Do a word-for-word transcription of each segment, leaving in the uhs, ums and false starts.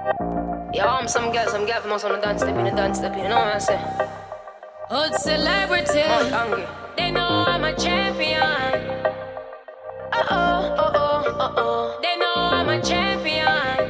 Yo, I'm some girl, some girl from us on the dance step in the dance step, you know what I'm saying? Old celebrity, I'm hungry. they know I'm a champion. Uh oh, uh oh, uh oh. They know I'm a champion.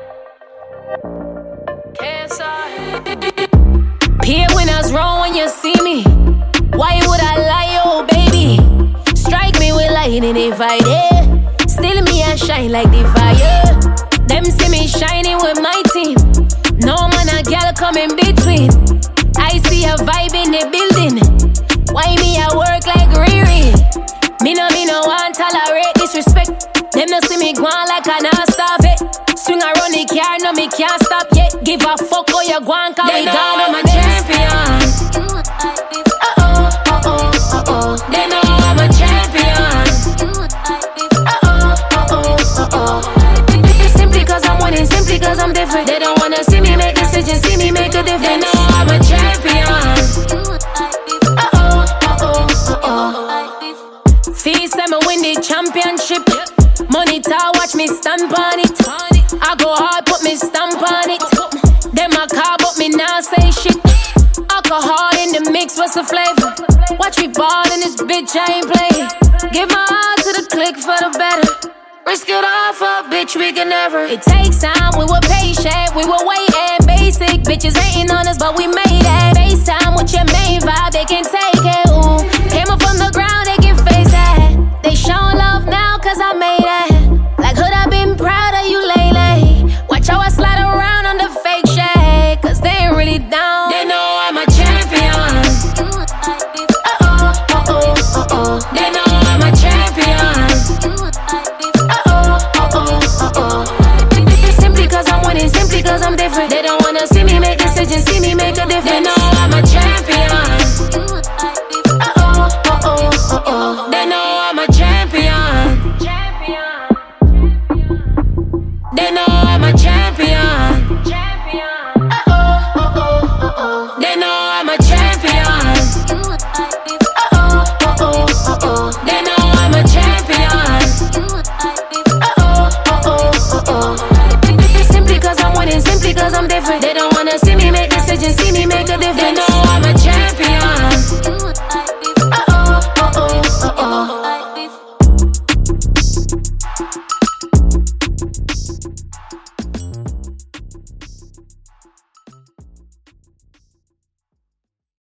Peer winners wrong when you see me. Why would I lie, oh baby? Strike me with lightning if I did. Still me I shine like the fire. Them see me shining with my team. No man a girl come in between. I see a vibe in the building. Why me I work like Riri? Me no me no want tolerate disrespect. Them no see me go on like I not stop it. Swing around the car, no me can't stop yet. Give a fuck how you go on, cause we gone, I'm a champion. Uh-oh, uh-oh, uh-oh. They know I'm a champion. Uh-oh, uh-oh, uh-oh. Simply cause I'm winning, simply cause I'm different. They don't wanna see me make decisions, see me make a difference. They know I'm a champion. Uh-oh, uh-oh, uh-oh. Feast them a win the championship. Money talk, watch me stamp on it. I go hard, put me stamp on it. Them a car, but me now say shit. Alcohol in the mix, what's the flavor? Watch me ball in this bitch, I ain't play. Give my heart to the click for the better. Risk it all for a bitch, we can never. It takes time, we were patient, we were waiting. Basic bitches hating on us, but we made it. FaceTime with your main vibe, they can take it. Ooh, came up from the ground, they can face that. They show love now, cause I made it. Like hood, I've been proud of you lately. Watch how I slide around on the fake shade, cause they ain't really down. They know I'm a champion. Uh-oh, uh-oh, uh-oh. They know I'm a champion. Uh-oh, uh-oh, uh-oh. Simply cause I'm winning, simply cause I'm different. They don't wanna see me make decisions, see me make a difference. They know